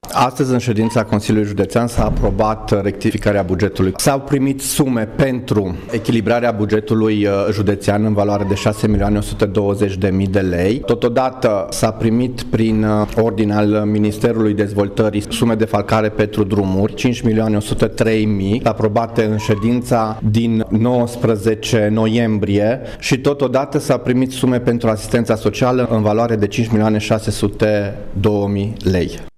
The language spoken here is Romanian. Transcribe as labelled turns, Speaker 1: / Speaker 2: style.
Speaker 1: Astăzi, în ședința Consiliului Județean, s-a aprobat rectificarea bugetului. S-au primit sume pentru echilibrarea bugetului județean în valoare de 6.120.000 de lei. Totodată s-a primit prin ordine al Ministerului Dezvoltării sume de falcare pentru drumuri, 5.103.000, aprobate în ședința din 19 noiembrie și totodată s-a primit sume pentru asistența socială în valoare de 5.602.000 lei.